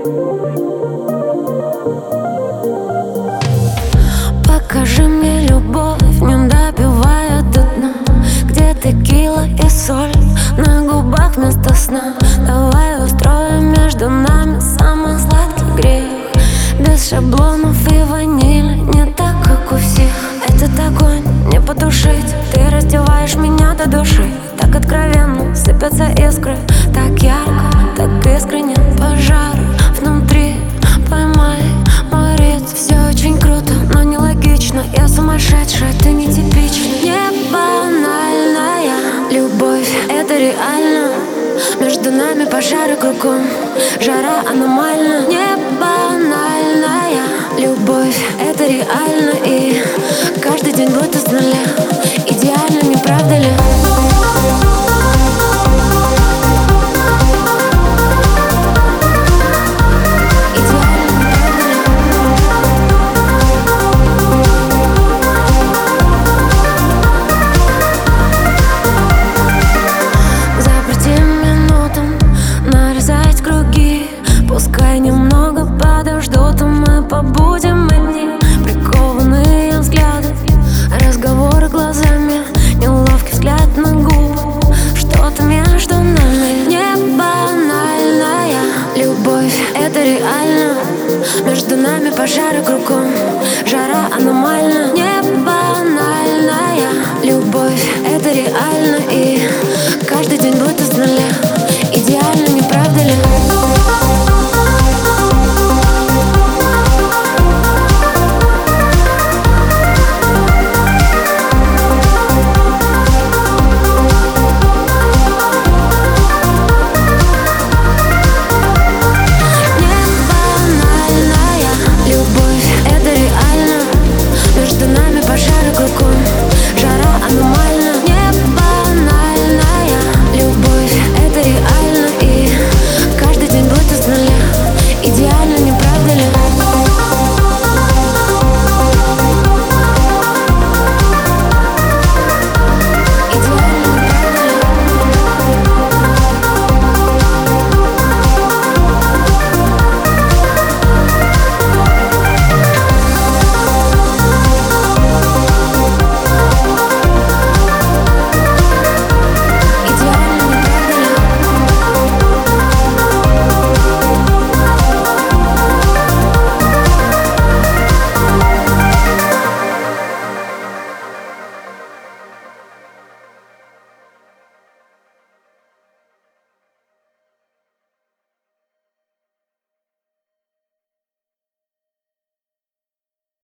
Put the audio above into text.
Покажи мне любовь, не допивая до дна, где текила и соль на губах вместо сна. Давай устроим между нами самый сладкий грех, без шаблонов и ванили, не так, как у всех. Этот огонь не потушить, ты раздеваешь меня до души. Так откровенно сыпятся искры, так ярко, так искренне. Пожар внутри, поймай мой ритм. Все очень круто, но нелогично. Я сумасшедшая, ты нетипична. Не банальная любовь, это реально. Между нами пожары кругом, жара аномальна. Не банальная любовь, это реально. И каждый день будто с нуля. Идеально, не правда ли? Пускай немного подождут, а мы побудем одни. Прикованные взгляды, разговоры глазами, неловкий взгляд на губы. Что-то между нами. Не банальная любовь, это реально. Между нами пожары кругом, жара аномальна. Не банальная любовь, это реально. И каждый день будто с нуля.